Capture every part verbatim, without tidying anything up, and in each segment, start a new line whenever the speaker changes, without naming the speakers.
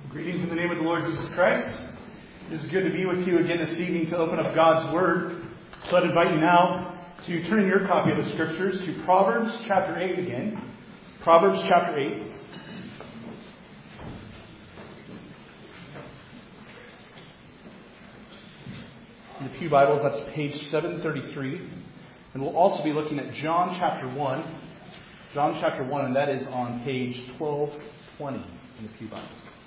Greetings in the name of the Lord Jesus Christ. It is good to be with you again this evening to open up God's Word. So I'd invite you now to turn in your copy of the Scriptures to Proverbs chapter eight again. Proverbs chapter eight. In the Pew Bibles, that's page seven thirty-three. And we'll also be looking at John chapter one. John chapter one, and that is on page twelve twenty in the Pew Bible.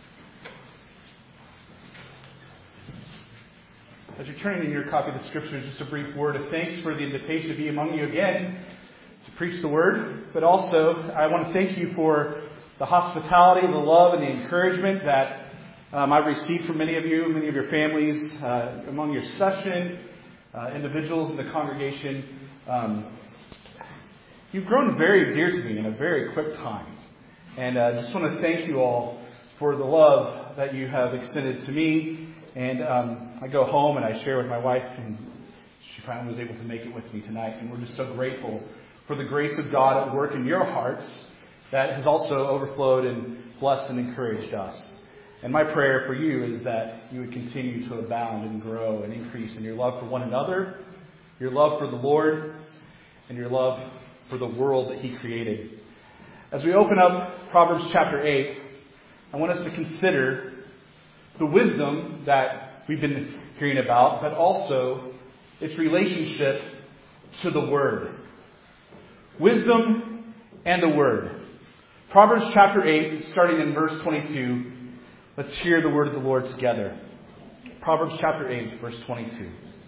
As you're turning in your copy of the Scriptures, just a brief word of thanks for the invitation to be among you again to preach the Word. But also, I want to thank you for the hospitality, the love, and the encouragement that um, I've received from many of you, many of your families, uh, among your session, uh, individuals in the congregation. Um, you've grown very dear to me in a very quick time. And I uh, just want to thank you all for the love that you have extended to me. And um, I go home and I share with my wife, and she finally was able to make it with me tonight. And we're just so grateful for the grace of God at work in your hearts that has also overflowed and blessed and encouraged us. And my prayer for you is that you would continue to abound and grow and increase in your love for one another, your love for the Lord, and your love for the world that He created. As we open up Proverbs chapter eight, I want us to consider the wisdom that we've been hearing about, but also its relationship to the Word. Wisdom and the Word. Proverbs chapter eight, starting in verse twenty-two. Let's hear the word of the Lord together. Proverbs chapter eight, verse twenty-two.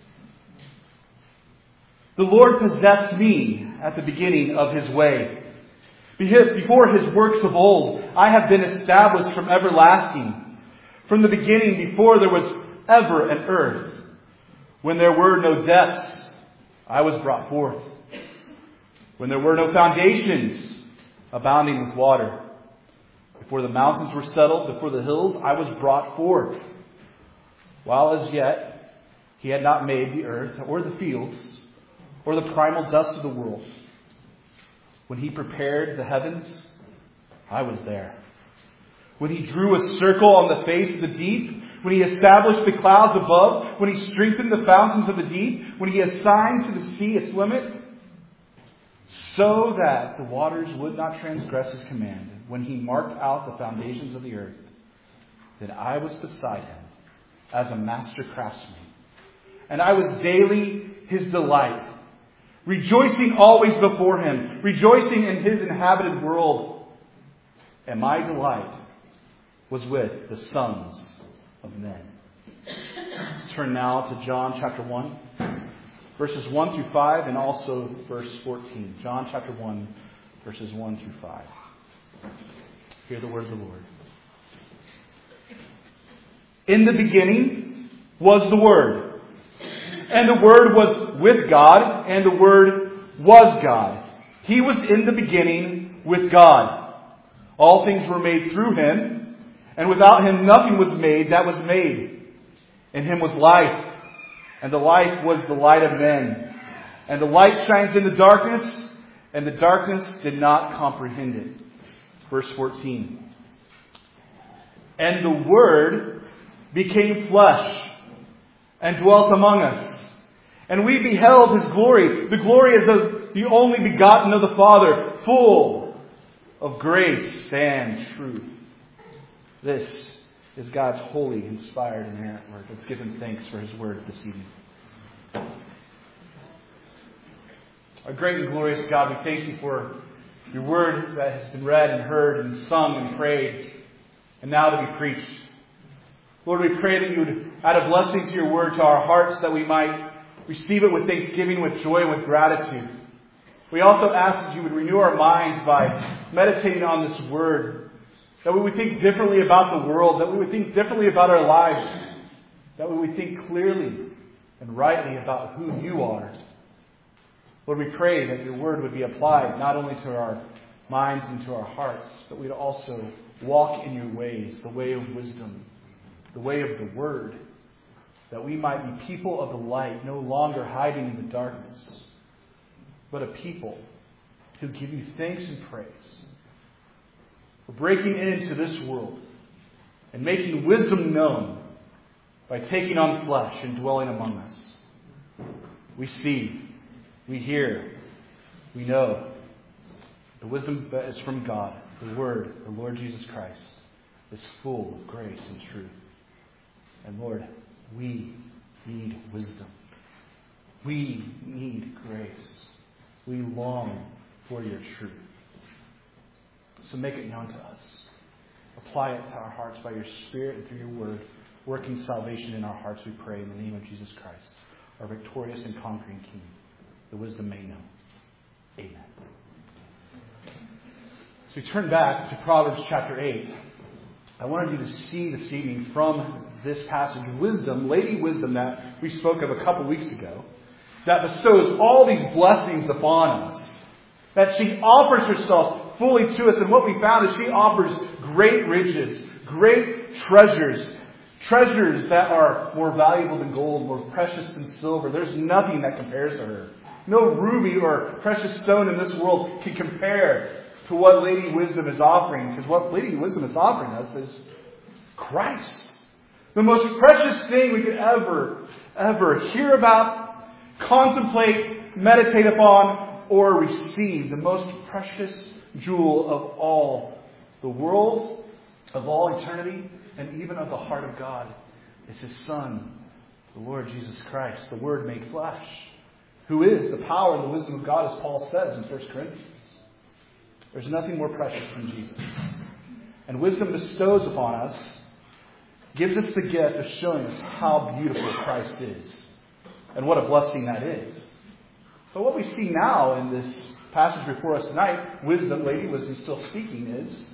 The Lord possessed me at the beginning of His way. Before His works of old, I have been established from everlasting. From the beginning, before there was ever an earth, when there were no depths, I was brought forth. When there were no foundations, abounding with water. Before the mountains were settled, before the hills, I was brought forth. While as yet He had not made the earth, or the fields, or the primal dust of the world. When He prepared the heavens, I was there. When He drew a circle on the face of the deep, when He established the clouds above, when He strengthened the fountains of the deep, when He assigned to the sea its limit, so that the waters would not transgress His command, when He marked out the foundations of the earth, then I was beside Him as a master craftsman, and I was daily His delight, rejoicing always before Him, rejoicing in His inhabited world, and my delight was with the sons of men. Let's turn now to John chapter one, verses one through five, and also verse fourteen. John chapter one, verses one through five. Hear the word of the Lord. In the beginning was the Word, and the Word was with God, and the Word was God. He was in the beginning with God. All things were made through Him, and without Him nothing was made that was made. In Him was life, and the life was the light of men. And the light shines in the darkness, and the darkness did not comprehend it. Verse fourteen. And the Word became flesh, and dwelt among us. And we beheld His glory, the glory as the, the only begotten of the Father, full of grace and truth. This is God's holy, inspired, and inerrant word. Let's give Him thanks for His word this evening. Our great and glorious God, we thank You for Your word that has been read and heard and sung and prayed, and now to be preached. Lord, we pray that You would add a blessing to Your word to our hearts, that we might receive it with thanksgiving, with joy, and with gratitude. We also ask that You would renew our minds by meditating on this word, that we would think differently about the world, that we would think differently about our lives, that we would think clearly and rightly about who You are. Lord, we pray that Your word would be applied not only to our minds and to our hearts, but we'd also walk in Your ways, the way of wisdom, the way of the Word, that we might be people of the light, no longer hiding in the darkness, but a people who give You thanks and praise for breaking into this world and making wisdom known by taking on flesh and dwelling among us. We see, we hear, we know the wisdom that is from God, the Word, the Lord Jesus Christ, is full of grace and truth. And Lord, we need wisdom. We need grace. We long for your truth. So make it known to us. Apply it to our hearts by your Spirit and through your Word, working salvation in our hearts, we pray in the name of Jesus Christ, our victorious and conquering King, the wisdom made known. Amen. So we turn back to Proverbs chapter eight. I wanted you to see this evening from this passage wisdom, Lady Wisdom, that we spoke of a couple weeks ago, that bestows all these blessings upon us, that she offers herself fully to us. And what we found is she offers great riches, great treasures, treasures that are more valuable than gold, more precious than silver. There's nothing that compares to her. No ruby or precious stone in this world can compare to what Lady Wisdom is offering. Because what Lady Wisdom is offering us is Christ. The most precious thing we could ever, ever hear about, contemplate, meditate upon, or receive. The most precious jewel of all the world, of all eternity, and even of the heart of God is His Son, the Lord Jesus Christ, the Word made flesh, who is the power and the wisdom of God, as Paul says in First Corinthians. There's nothing more precious than Jesus. And wisdom bestows upon us, gives us the gift of showing us how beautiful Christ is, and what a blessing that is. But what we see now in this passage before us tonight, wisdom, Lady Wisdom still speaking, is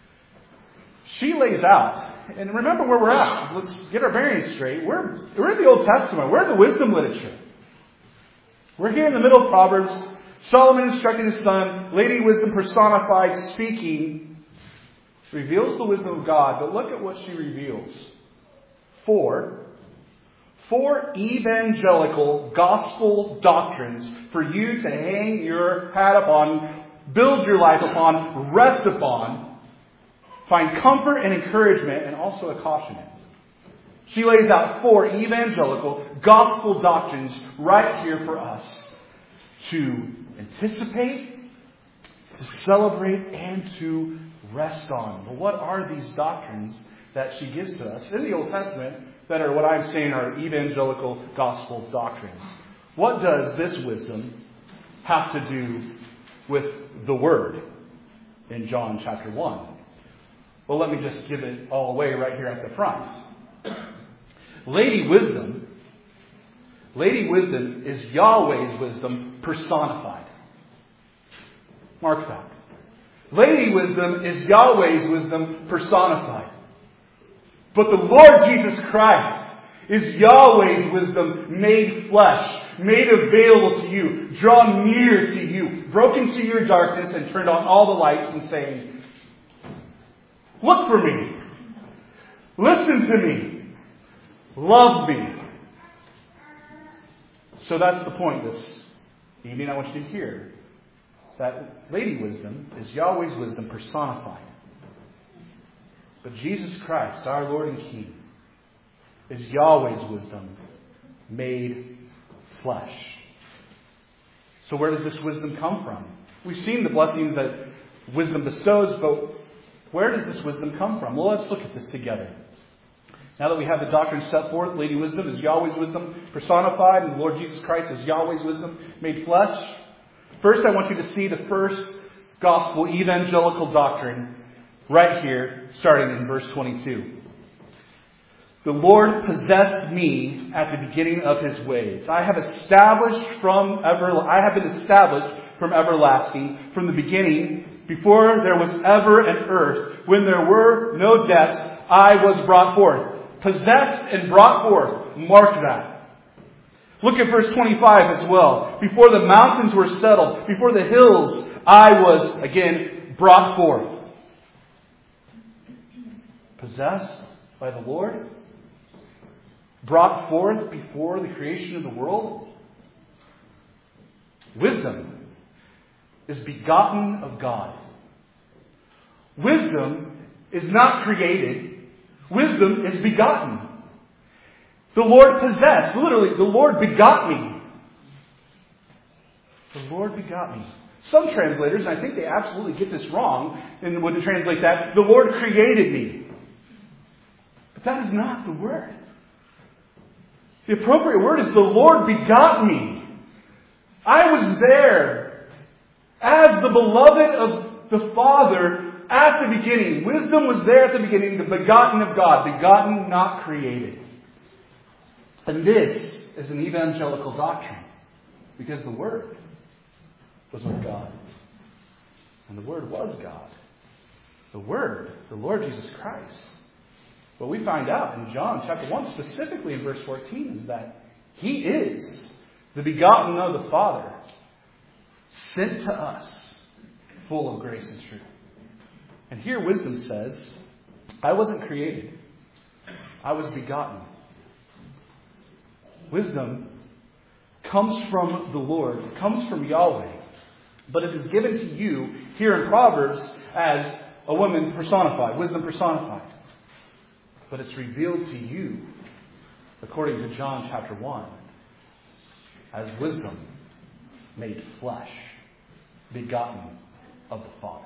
she lays out, and remember where we're at. Let's get our bearings straight. We're, we're in the Old Testament. We're in the wisdom literature. We're here in the middle of Proverbs. Solomon instructing his son, Lady Wisdom personified, speaking, reveals the wisdom of God. But look at what she reveals. Four, four evangelical gospel doctrines for you to hang your hat upon, build your life upon, rest upon, find comfort and encouragement, and also a caution in. She lays out four evangelical gospel doctrines right here for us to anticipate, to celebrate, and to rest on. Well, what are these doctrines that she gives to us in the Old Testament that are what I'm saying are evangelical gospel doctrines? What does this wisdom have to do with the Word in John chapter one? Well, let me just give it all away right here at the front. Lady Wisdom, Lady Wisdom is Yahweh's wisdom personified. Mark that. Lady Wisdom is Yahweh's wisdom personified. But the Lord Jesus Christ is Yahweh's wisdom made flesh, made available to you, drawn near to you, broke into your darkness and turned on all the lights and saying, look for me. Listen to me. Love me. So that's the point this evening. I want you to hear that Lady Wisdom is Yahweh's wisdom personified. But Jesus Christ, our Lord and King, is Yahweh's wisdom made flesh. So where does this wisdom come from? We've seen the blessings that wisdom bestows, but where does this wisdom come from? Well, let's look at this together. Now that we have the doctrine set forth, Lady Wisdom is Yahweh's wisdom personified, and the Lord Jesus Christ is Yahweh's wisdom made flesh. First, I want you to see the first gospel evangelical doctrine right here, starting in verse twenty-two. The Lord possessed me at the beginning of His ways. I have established from ever. I have been established from everlasting, from the beginning, before there was ever an earth, when there were no depths. I was brought forth. Possessed and brought forth. Mark that. Look at verse twenty-five as well. Before the mountains were settled, before the hills, I was again brought forth. Possessed by the Lord? Brought forth before the creation of the world? Wisdom is begotten of God. Wisdom is not created. Wisdom is begotten. The Lord possessed. Literally, the Lord begot me. The Lord begot me. Some translators, and I think they absolutely get this wrong, and would translate that, the Lord created me. But that is not the word. The appropriate word is the Lord begot me. I was there as the beloved of the Father at the beginning. Wisdom was there at the beginning, the begotten of God. Begotten, not created. And this is an evangelical doctrine. Because the Word was with God. And the Word was God. The Word, the Lord Jesus Christ. What we find out in John chapter one, specifically in verse fourteen, is that He is the begotten of the Father, sent to us, full of grace and truth. And here wisdom says, I wasn't created. I was begotten. Wisdom comes from the Lord, comes from Yahweh. But it is given to you here in Proverbs as a woman personified, wisdom personified. But it's revealed to you, according to John chapter one, as wisdom made flesh, begotten of the Father.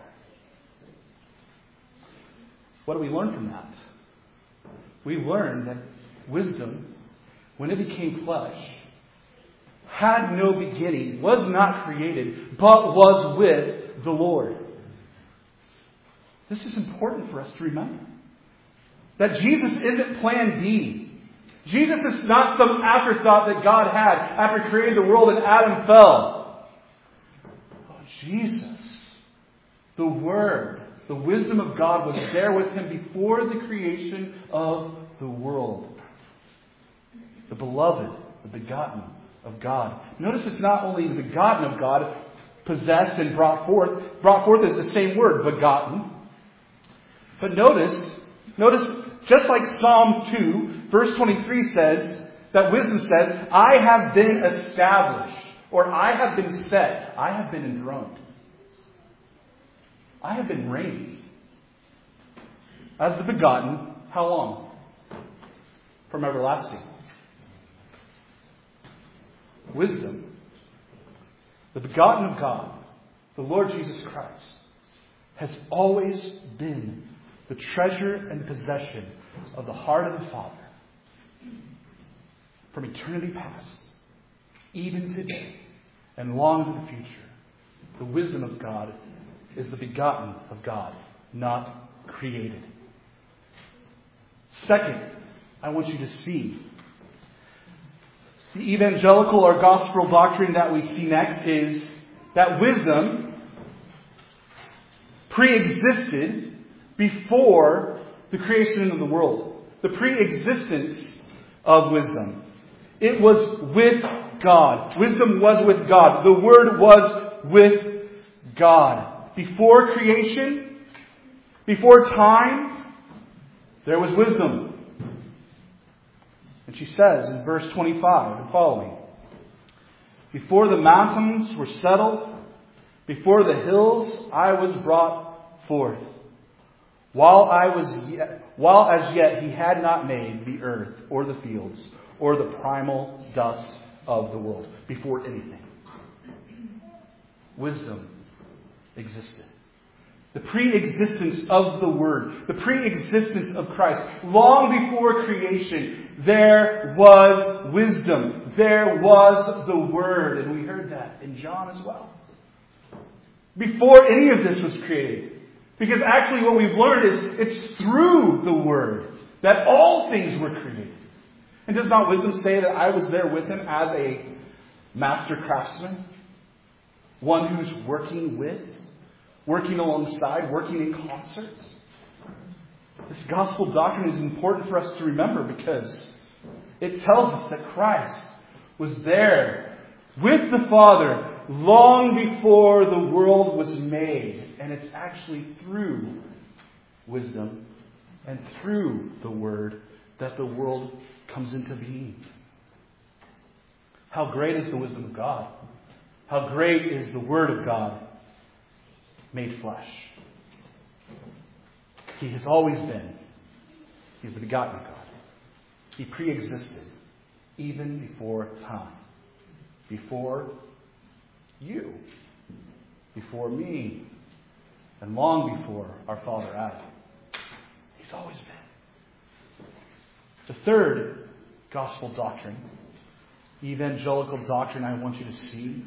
What do we learn from that? We learn that wisdom, when it became flesh, had no beginning, was not created, but was with the Lord. This is important for us to remember. That Jesus isn't plan B. Jesus is not some afterthought that God had after creating the world and Adam fell. Oh, Jesus, the Word, the wisdom of God was there with Him before the creation of the world. The beloved, the begotten of God. Notice it's not only the begotten of God, possessed and brought forth. Brought forth is the same word, begotten. But notice, notice just like Psalm two, verse twenty-three says, that wisdom says, I have been established, or I have been set, I have been enthroned. I have been reigning. As the begotten, how long? From everlasting. Wisdom, the begotten of God, the Lord Jesus Christ, has always been the treasure and possession of the heart of the Father. From eternity past, even today, and long into the future, the wisdom of God is the begotten of God, not created. Second, I want you to see the evangelical or gospel doctrine that we see next is that wisdom pre-existed before the creation of the world. The pre-existence of wisdom. It was with God. Wisdom was with God. The Word was with God. Before creation, before time, there was wisdom. And she says in verse twenty-five and following, before the mountains were settled, before the hills I was brought forth, while I was yet, while as yet He had not made the earth or the fields or the primal dust of the world. Before anything, wisdom existed. The pre-existence of the Word, the pre-existence of Christ. Long before creation, there was wisdom. There was the Word. And we heard that in John as well. Before any of this was created. Because actually what we've learned is it's through the Word that all things were created. And does not wisdom say that I was there with Him as a master craftsman? One who's working with, working alongside, working in concerts. This gospel doctrine is important for us to remember because it tells us that Christ was there with the Father long before the world was made. And it's actually through wisdom and through the Word that the world comes into being. How great is the wisdom of God? How great is the Word of God made flesh? He has always been. He's the begotten God. He pre-existed even before time. Before you. Before me. And long before our father Adam. He's always been. The third gospel doctrine, evangelical doctrine I want you to see,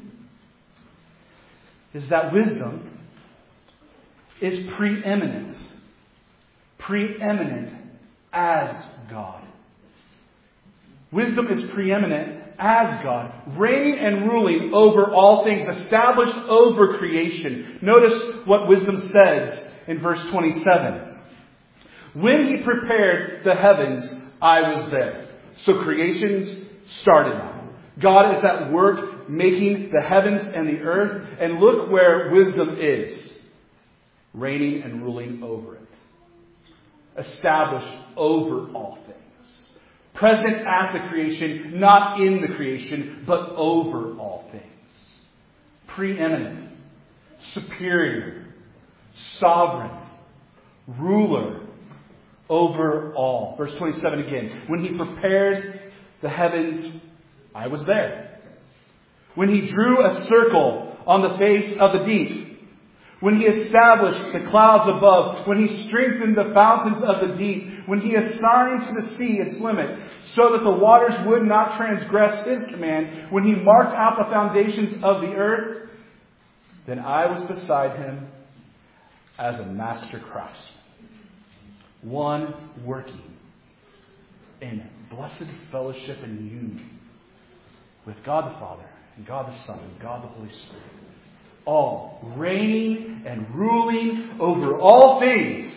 is that wisdom is preeminent. Preeminent as God. Wisdom is preeminent as God, reigning and ruling over all things, established over creation. Notice what wisdom says in verse twenty-seven. When He prepared the heavens, I was there. So creation started. God is at work making the heavens and the earth. And look where wisdom is. Reigning and ruling over it. Established over all things. Present at the creation, not in the creation, but over all things. Preeminent. Superior. Sovereign. Ruler. Over all. Verse twenty-seven again. When He prepared the heavens, I was there. When He drew a circle on the face of the deep. When He established the clouds above. When He strengthened the fountains of the deep. When He assigned to the sea its limit, so that the waters would not transgress His command. When He marked out the foundations of the earth, then I was beside Him as a master craftsman. One working in blessed fellowship and union with God the Father and God the Son and God the Holy Spirit. All reigning and ruling over all things.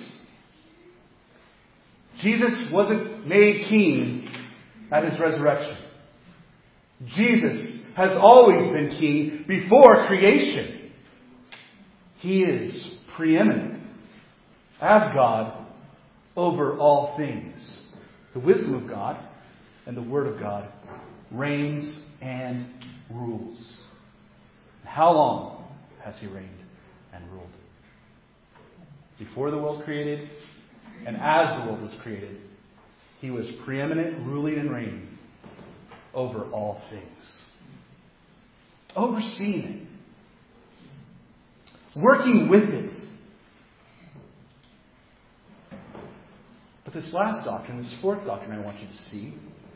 Jesus wasn't made king at His resurrection. Jesus has always been king before creation. He is preeminent as God over all things. The wisdom of God and the Word of God reigns and rules. How long has He reigned and ruled? Before the world created and as the world was created, He was preeminent, ruling and reigning over all things. Overseeing it. Working with it. But this last doctrine, this fourth doctrine I want you to see,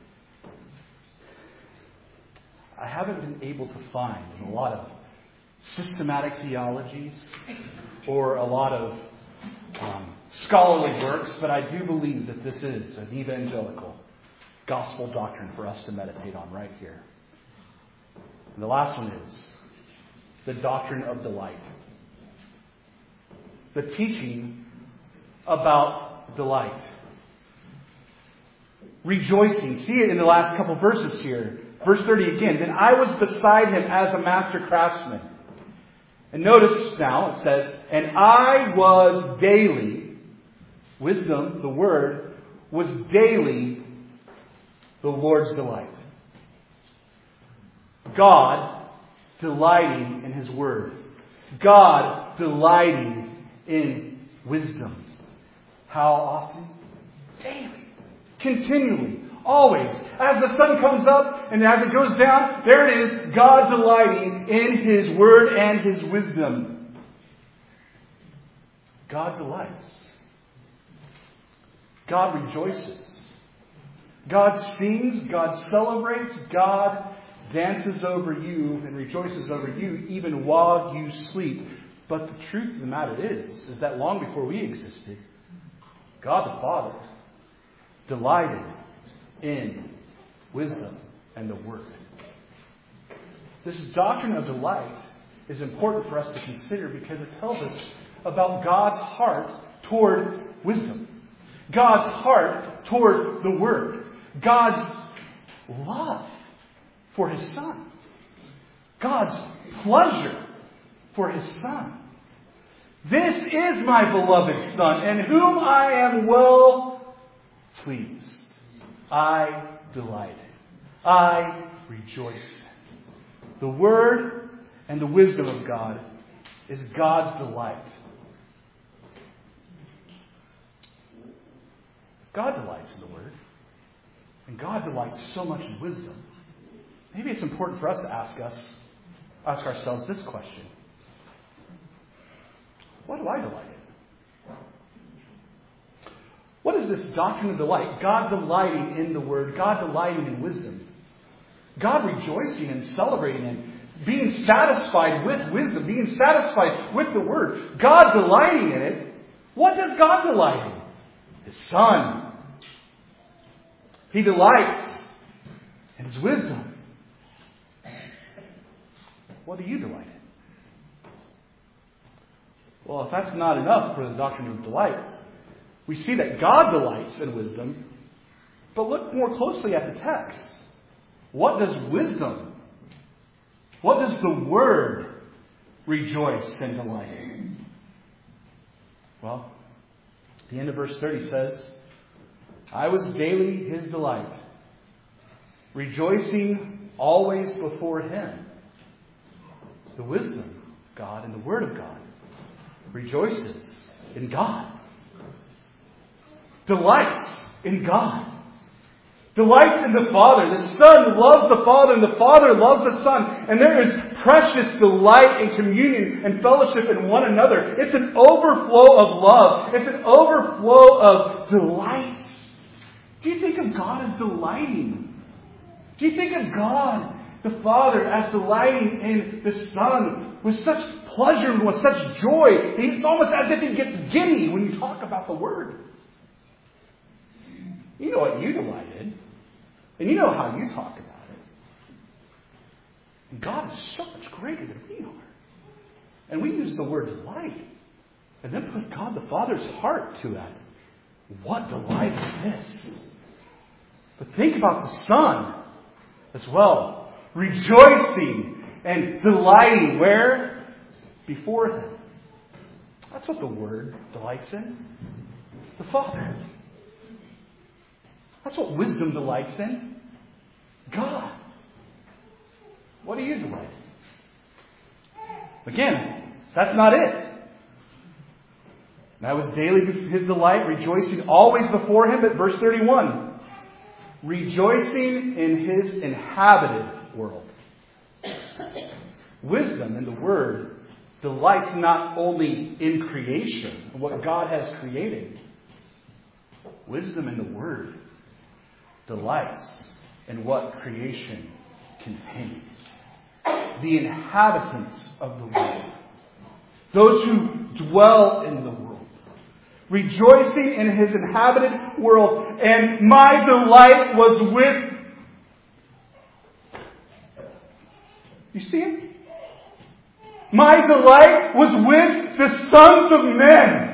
I haven't been able to find in a lot of systematic theologies or a lot of um, scholarly works, but I do believe that this is an evangelical gospel doctrine for us to meditate on right here. And the last one is the doctrine of delight. The teaching about delight. Rejoicing. See it in the last couple verses here. Verse thirty again. Then I was beside Him as a master craftsman. And notice now it says, and I was daily, wisdom, the Word, was daily the Lord's delight. God delighting in His Word. God delighting in wisdom. How often? Daily. Continually. Always. As the sun comes up and as it goes down, there it is. God delighting in His Word and His wisdom. God delights. God rejoices. God sings. God celebrates. God dances over you and rejoices over you even while you sleep. But the truth of the matter is, is that long before we existed, God the Father delighted in wisdom and the Word. This doctrine of delight is important for us to consider because it tells us about God's heart toward wisdom. God's heart toward the Word. God's love for His Son. God's pleasure for His Son. This is my beloved Son, in whom I am well pleased. I delight in. I rejoice in. The Word and the wisdom of God is God's delight. God delights in the Word. And God delights so much in wisdom. Maybe it's important for us to ask us, ask ourselves this question. What do I delight in? What is this doctrine of delight? God delighting in the Word, God delighting in wisdom, God rejoicing and celebrating and being satisfied with wisdom, being satisfied with the Word, God delighting in it. What does God delight in? His Son. He delights in His wisdom. What do you delight in? Well, if that's not enough for the doctrine of delight, we see that God delights in wisdom, but look more closely at the text. What does wisdom, what does the Word rejoice and delight in? Well, the end of verse thirty says, I was daily His delight, rejoicing always before Him. The wisdom of God and the Word of God rejoices in God. Delights in God. Delights in the Father. The Son loves the Father and the Father loves the Son. And there is precious delight in communion and fellowship in one another. It's an overflow of love. It's an overflow of delight. Do you think of God as delighting? Do you think of God, the Father, as delighting in the Son with such pleasure and with such joy? It's almost as if He gets giddy when you talk about the Word. You know what you delight in. And you know how you talk about it. And God is so much greater than we are. And we use the word delight. And then put God the Father's heart to that. What delight is this? But think about the Son as well. Rejoicing and delighting. Where? Before Him. That's what the Word delights in. The Father. That's what wisdom delights in. God. What do you delight in? Again, that's not it. That was daily His delight, rejoicing always before Him. But verse thirty-one, rejoicing in His inhabited world. Wisdom in the Word delights not only in creation, what God has created. Wisdom in the Word delights in what creation contains. The inhabitants of the world. Those who dwell in the world. Rejoicing in His inhabited world. And my delight was with... You see it? My delight was with the sons of men.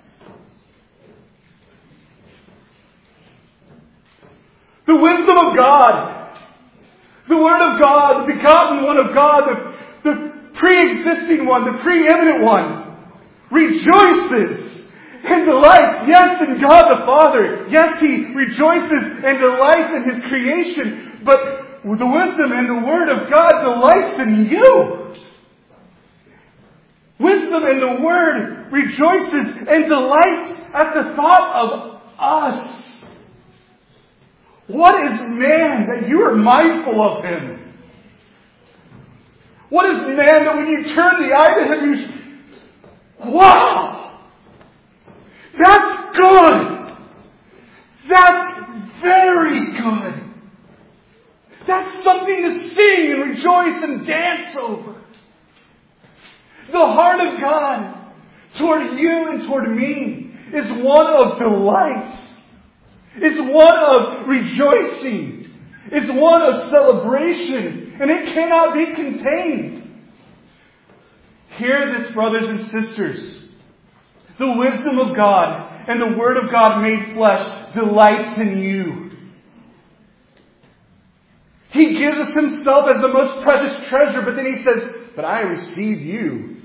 The wisdom of God, the Word of God, the begotten one of God, the, the pre-existing one, the preeminent one, rejoices and delights, yes, in God the Father. Yes, He rejoices and delights in His creation, but the wisdom and the Word of God delights in you. Wisdom and the Word rejoices and delights at the thought of us. What is man that you are mindful of him? What is man that when you turn the eye to him, you... Wow! That's good! That's very good! That's something to sing and rejoice and dance over. The heart of God toward you and toward me is one of delight. It's one of rejoicing. It's one of celebration. And it cannot be contained. Hear this, brothers and sisters. The wisdom of God and the Word of God made flesh delights in you. He gives us Himself as the most precious treasure, but then He says, but I receive you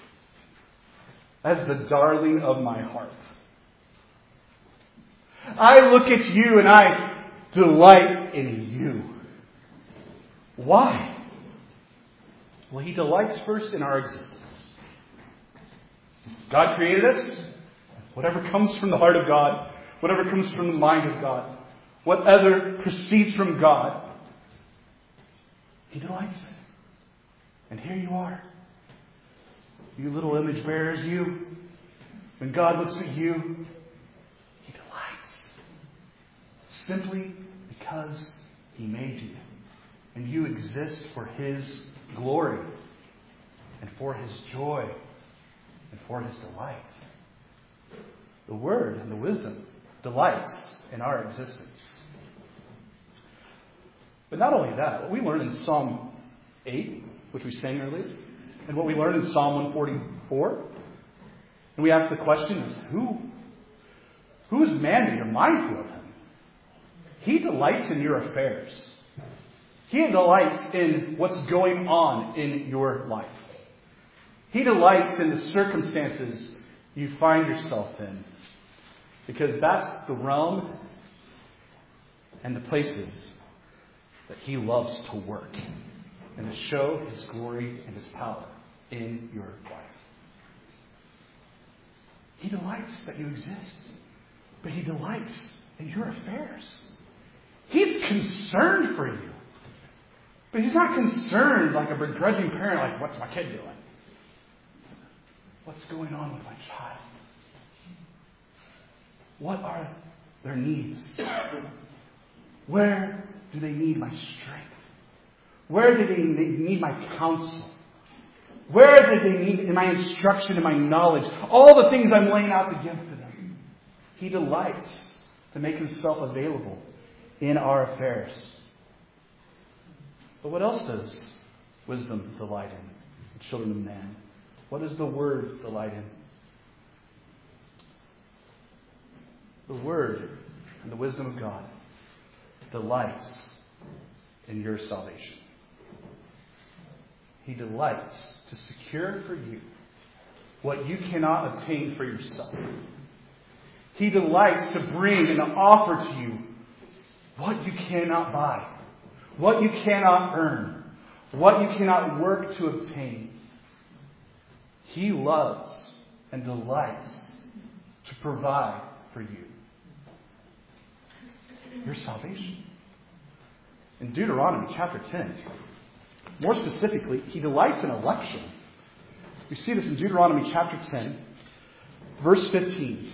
as the darling of my heart. I look at you and I delight in you. Why? Well, He delights first in our existence. God created us. Whatever comes from the heart of God whatever comes from the mind of God, whatever proceeds from God, He delights in. And here you are. You little image bearers, you. When God looks at you, He delights. Simply because He made you. And you exist for His glory. And for His joy. And for His delight. The Word and the wisdom delights in our existence. But not only that, what we learn in Psalm eight, which we sang earlier, and what we learn in Psalm one forty-four, and we ask the question is, who, who is man that you're mindful of Him? He delights in your affairs. He delights in what's going on in your life. He delights in the circumstances you find yourself in. Because that's the realm and the places that He loves to work and to show His glory and His power in your life. He delights that you exist, but He delights in your affairs. He's concerned for you, but He's not concerned like a begrudging parent, like, what's my kid doing? What's going on with my child? What are their needs? Where do they need my strength? Where do they need my counsel? Where do they need my instruction and my knowledge? All the things I'm laying out to give to them. He delights to make Himself available in our affairs. But what else does wisdom delight in? The children of man. What does the Word delight in? The Word and the wisdom of God delights in your salvation. He delights to secure for you what you cannot obtain for yourself. He delights to bring and offer to you what you cannot buy, what you cannot earn, what you cannot work to obtain. He loves and delights to provide for you your salvation. In Deuteronomy chapter ten, more specifically, He delights in election. We see this in Deuteronomy chapter ten, verse fifteen.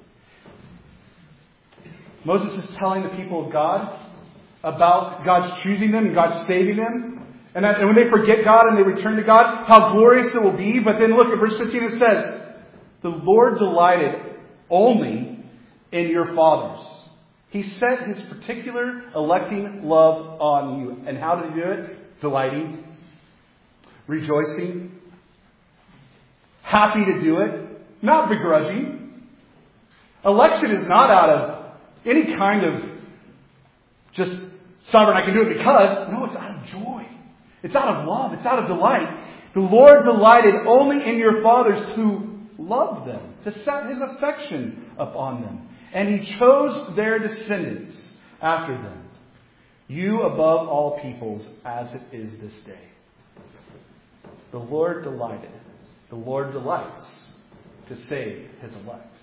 Moses is telling the people of God about God's choosing them and God's saving them. And, that, and when they forget God and they return to God, how glorious it will be. But then look at verse fifteen, it says, the Lord delighted only in your fathers. He set His particular electing love on you. And how did He do it? Delighting, rejoicing, happy to do it, not begrudging. Election is not out of any kind of just sovereign, I can do it because. No, it's out of joy. It's out of love. It's out of delight. The Lord delighted only in your fathers to love them, to set His affection upon them. And He chose their descendants after them. You above all peoples, as it is this day. The Lord delighted. The Lord delights to save His elect.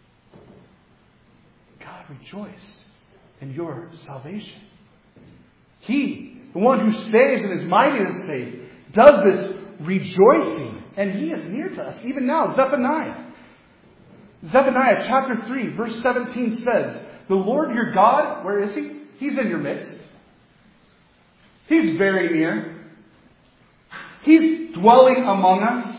God rejoiced in your salvation. He, the one who saves and is mighty to save, does this rejoicing. And He is near to us, even now. Zephaniah. Zephaniah chapter three, verse seventeen says, the Lord your God, where is He? He's in your midst. He's very near. He's dwelling among us.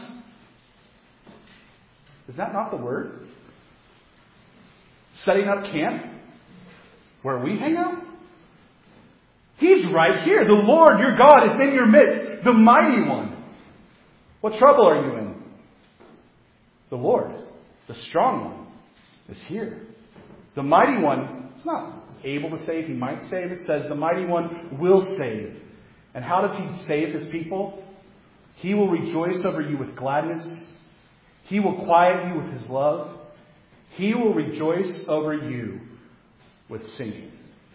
Is that not the word? Setting up camp where we hang out? He's right here. The Lord your God is in your midst. The mighty one. What trouble are you in? The Lord, the strong one, is here. The mighty one is not able to save. He might save. It says the mighty one will save. And how does He save His people? He will rejoice over you with gladness. He will quiet you with His love. He will rejoice over you with singing.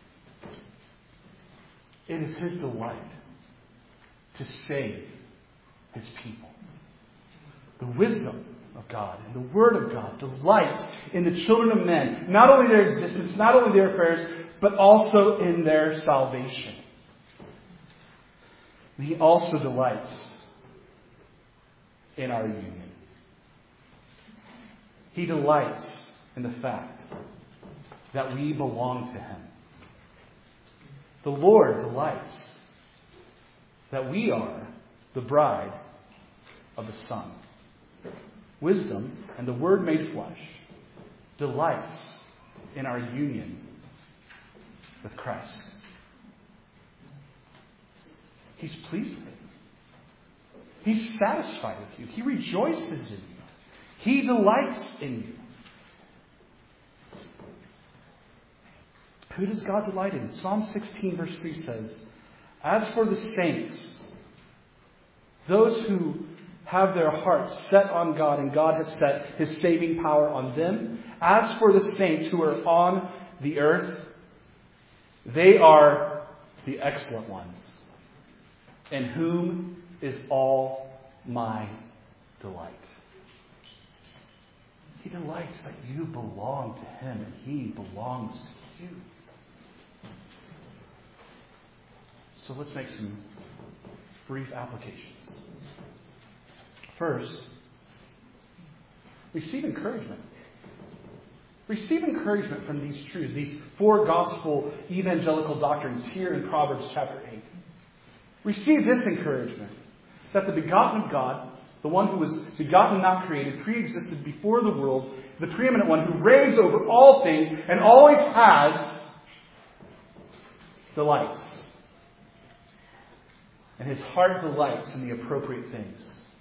It is His delight to save His people. The wisdom of God and the Word of God delights in the children of men, not only their existence, not only their affairs, but also in their salvation. And He also delights in our union. He delights in the fact that we belong to Him. The Lord delights that we are the bride of the Son. Wisdom and the Word made flesh delights in our union with Christ. He's pleased with you. He's satisfied with you. He rejoices in you. He delights in you. Who does God delight in? Psalm sixteen verse three says, "As for the saints, those who have their hearts set on God and God has set His saving power on them, as for the saints who are on the earth, they are the excellent ones, in whom is all my delight." He delights that you belong to Him and He belongs to you. So let's make some brief applications. First, receive encouragement. Receive encouragement from these truths, these four gospel evangelical doctrines here in Proverbs chapter eight. Receive this encouragement, that the begotten of God, the one who was begotten, not created, pre-existed before the world, the preeminent one who reigns over all things and always has, delights. And His heart delights in the appropriate things.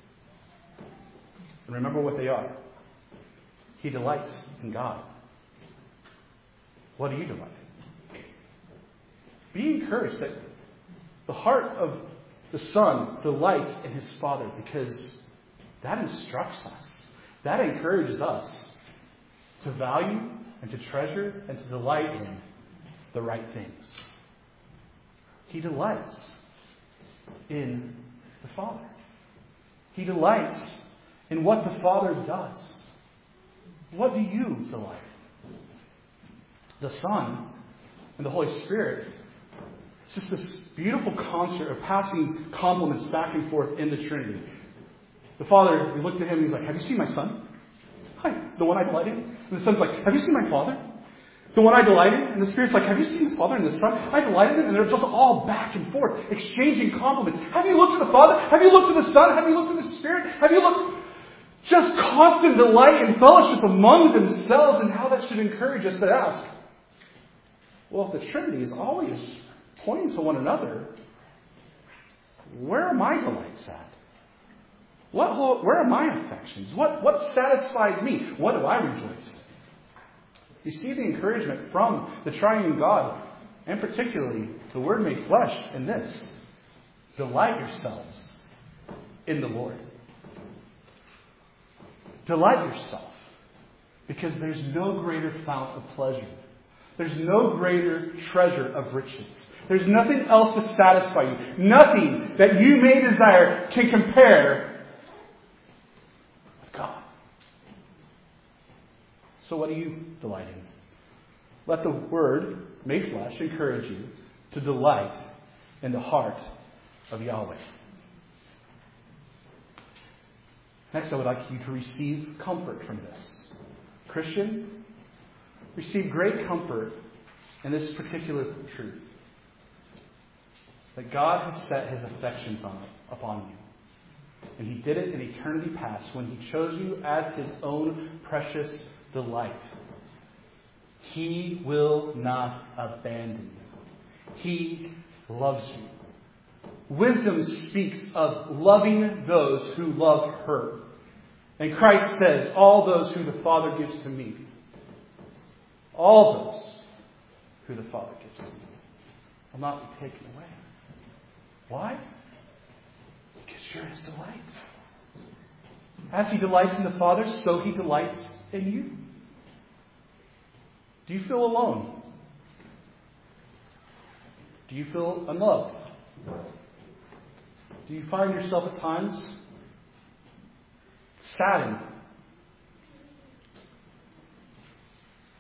And remember what they are. He delights in God. What do you delight in? Be encouraged that the heart of the Son delights in His Father, because that instructs us. That encourages us to value and to treasure and to delight in the right things. He delights in the Father. He delights in what the Father does. What do you delight in? The Son and the Holy Spirit, it's just this beautiful concert of passing compliments back and forth in the Trinity. The Father, we looked at Him and He's like, "Have you seen my Son? Hi, the one I delight in." And the Son's like, "Have you seen my Father? The one I delight in." And the Spirit's like, "Have you seen the Father and the Son? I delight in Him." And they're just all back and forth, exchanging compliments. Have you looked at the Father? Have you looked at the Son? Have you looked at the Spirit? Have you looked... Just constant delight and fellowship among themselves, and how that should encourage us to ask, well, if the Trinity is always pointing to one another, where are my delights at? What, where are my affections? What, what satisfies me? What do I rejoice in? You see the encouragement from the triune God, and particularly the Word made flesh, in this. Delight yourselves in the Lord. Delight yourself, because there's no greater fount of pleasure. There's no greater treasure of riches. There's nothing else to satisfy you. Nothing that you may desire can compare with God. So what do you delight in? Let the Word made flesh encourage you to delight in the heart of Yahweh. Next, I would like you to receive comfort from this. Christian, receive great comfort in this particular truth. That God has set His affections on, upon you. And He did it in eternity past when He chose you as His own precious delight. He will not abandon you. He loves you. Wisdom speaks of loving those who love her. And Christ says, all those who the Father gives to me. All those who the Father gives to me will not be taken away. Why? Because you're His delight. As He delights in the Father, so He delights in you. Do you feel alone? Do you feel unloved? Do you find yourself at times saddened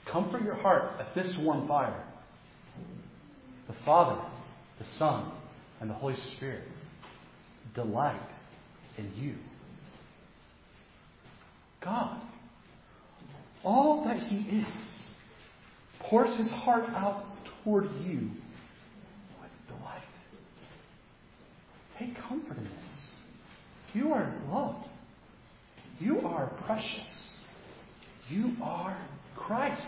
Comfort your heart at this warm fire. The Father, the Son, and the Holy Spirit delight in you. God, all that He is, pours His heart out toward you with delight. Take comfort in this. You are loved. You are precious. You are Christ's.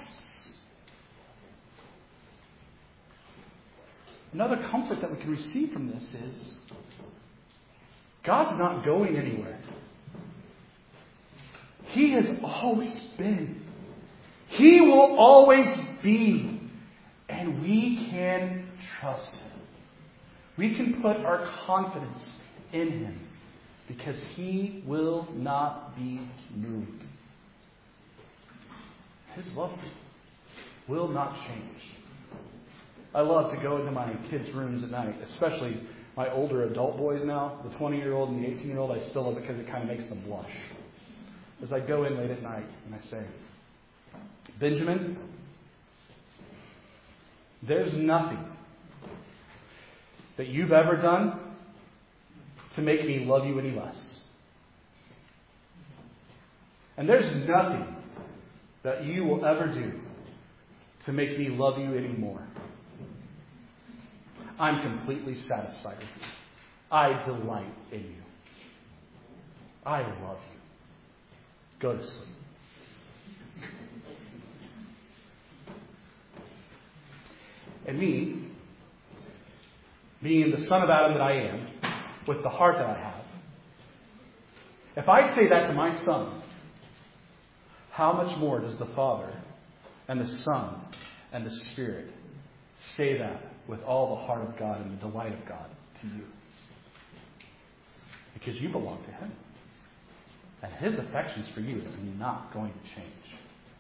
Another comfort that we can receive from this is God's not going anywhere. He has always been. He will always be. And we can trust Him. We can put our confidence in Him because He will not be moved. His love will not change. I love to go into my kids' rooms at night, especially my older adult boys now, the twenty-year-old and the eighteen-year-old. I still love it because it kind of makes them blush. As I go in late at night and I say, Benjamin, there's nothing that you've ever done to make me love you any less. And there's nothing that you will ever do to make me love you any more. I'm completely satisfied with you. I delight in you. I love you. Go to sleep. And me, being the son of Adam that I am, with the heart that I have, if I say that to my son, how much more does the Father and the Son and the Spirit say that with all the heart of God and the delight of God to you? Because you belong to Him. And His affections for you is not going to change.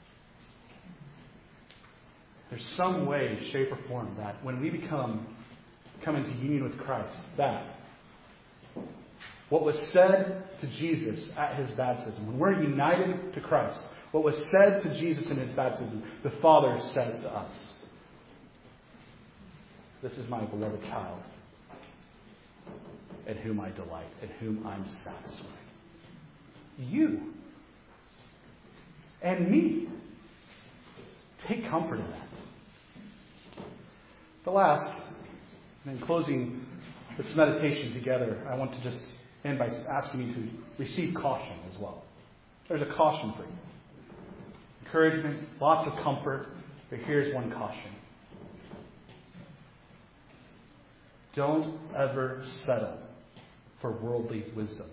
There's some way, shape, or form that when we become come into union with Christ, that what was said to Jesus at His baptism, when we're united to Christ, what was said to Jesus in His baptism, the Father says to us, this is my beloved child, in whom I delight, in whom I'm satisfied. You and me. Take comfort in that. The last, and in closing this meditation together, I want to just end by asking you to receive caution as well. There's a caution for you. Encouragement, lots of comfort, but here's one caution. Don't ever settle for worldly wisdom.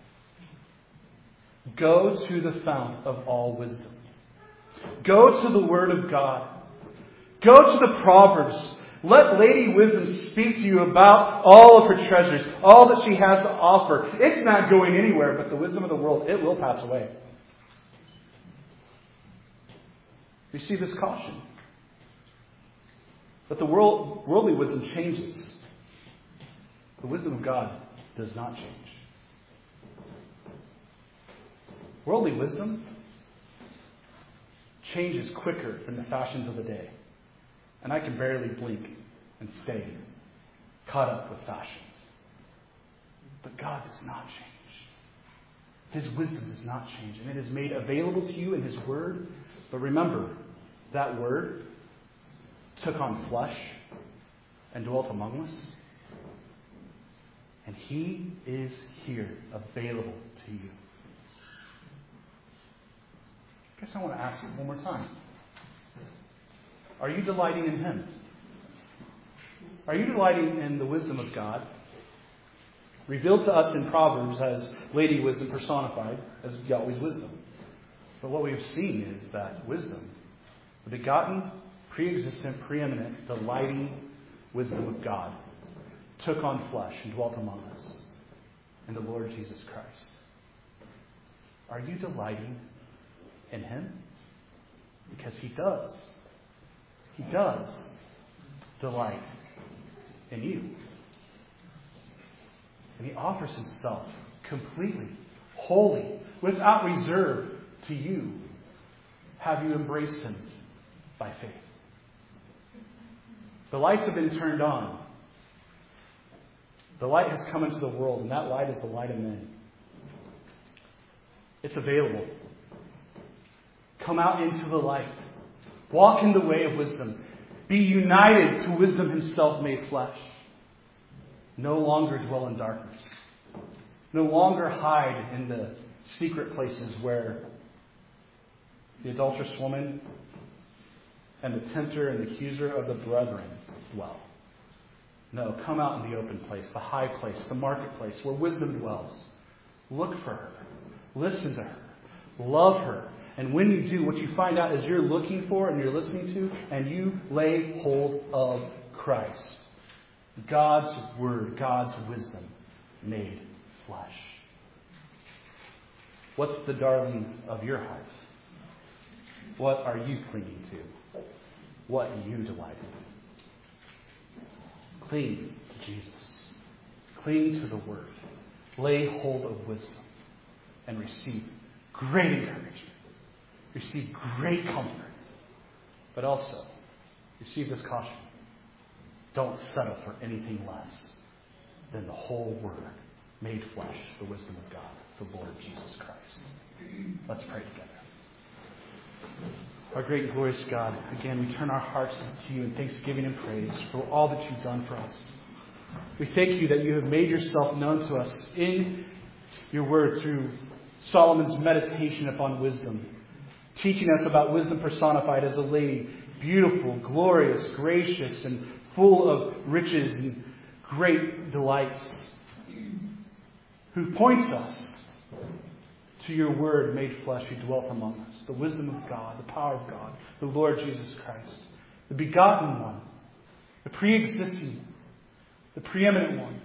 Go to the fount of all wisdom. Go to the Word of God. Go to the Proverbs. Let Lady Wisdom speak to you about all of her treasures, all that she has to offer. It's not going anywhere, but the wisdom of the world, it will pass away. Receive this caution. But the world, worldly wisdom changes. The wisdom of God does not change. Worldly wisdom changes quicker than the fashions of the day. And I can barely blink and stay caught up with fashion. But God does not change. His wisdom does not change. And it is made available to you in His Word. But remember, that Word took on flesh and dwelt among us. And He is here, available to you. I guess I want to ask you one more time. Are you delighting in Him? Are you delighting in the wisdom of God, revealed to us in Proverbs as Lady Wisdom personified as Yahweh's wisdom? But what we have seen is that wisdom, the begotten, pre-existent, preeminent, delighting wisdom of God, took on flesh and dwelt among us in the Lord Jesus Christ. Are you delighting in Him? Because He does. He does delight in you. And He offers Himself completely, wholly, without reserve to you. Have you embraced Him by faith. The lights have been turned on. The light has come into the world, and that light is the light of men. It's available. Come out into the light. Walk in the way of wisdom. Be united to wisdom himself made flesh. No longer dwell in darkness. No longer hide in the secret places where the adulterous woman and the tempter and the accuser of the brethren dwell. No, come out in the open place, the high place, the marketplace where wisdom dwells. Look for her. Listen to her. Love her. And when you do, what you find out is you're looking for and you're listening to, and you lay hold of Christ. God's Word, God's wisdom made flesh. What's the darling of your heart? What are you clinging to? What do you delight in? Cling to Jesus. Cling to the Word. Lay hold of wisdom and receive great encouragement. Receive great comfort. But also, receive this caution. Don't settle for anything less than the whole Word made flesh, the wisdom of God, the Lord Jesus Christ. Let's pray together. Our great and glorious God, again, we turn our hearts to you in thanksgiving and praise for all that you've done for us. We thank you that you have made yourself known to us in your word through Solomon's meditation upon wisdom, teaching us about wisdom personified as a lady, beautiful, glorious, gracious, and full of riches and great delights, who points us to your word made flesh who dwelt among us, the wisdom of God, the power of God, the Lord Jesus Christ, the begotten one, the pre-existing one, the preeminent one,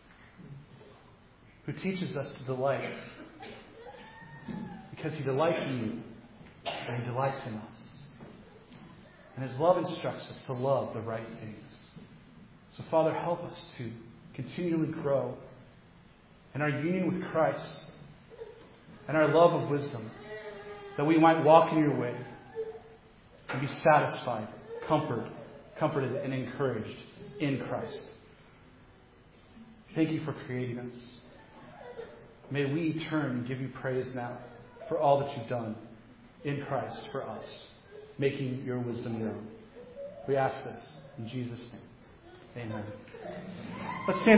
who teaches us to delight because he delights in you and he delights in us. And his love instructs us to love the right things. So, Father, help us to continually grow in our union with Christ and our love of wisdom, that we might walk in your way and be satisfied, comforted, comforted and encouraged in Christ. Thank you for creating us. May we turn and give you praise now for all that you've done in Christ for us, making your wisdom known. We ask this in Jesus' name. Amen. Let's stand.